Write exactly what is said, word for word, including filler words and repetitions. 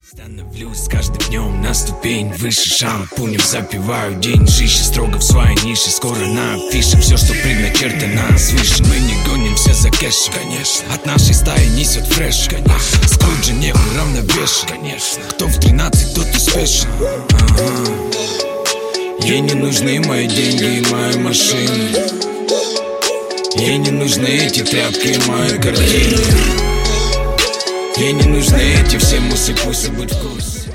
Становлюсь с каждым днем на ступень выше. Шампунем запиваю день жище, строго в своей нише. Скоро на афише все, что предначертано свыше. Мы не гонимся за кэшем, конечно. От нашей стаи несет фреш, конечно. Скруджи не уравновешен, конечно. Кто в тринадцать, тот успешен. Ага. Ей не нужны мои деньги и мои машины. Ей не нужны эти тряпки и мои картины. Ей не нужны эти все мусы, пусть будь в курсе.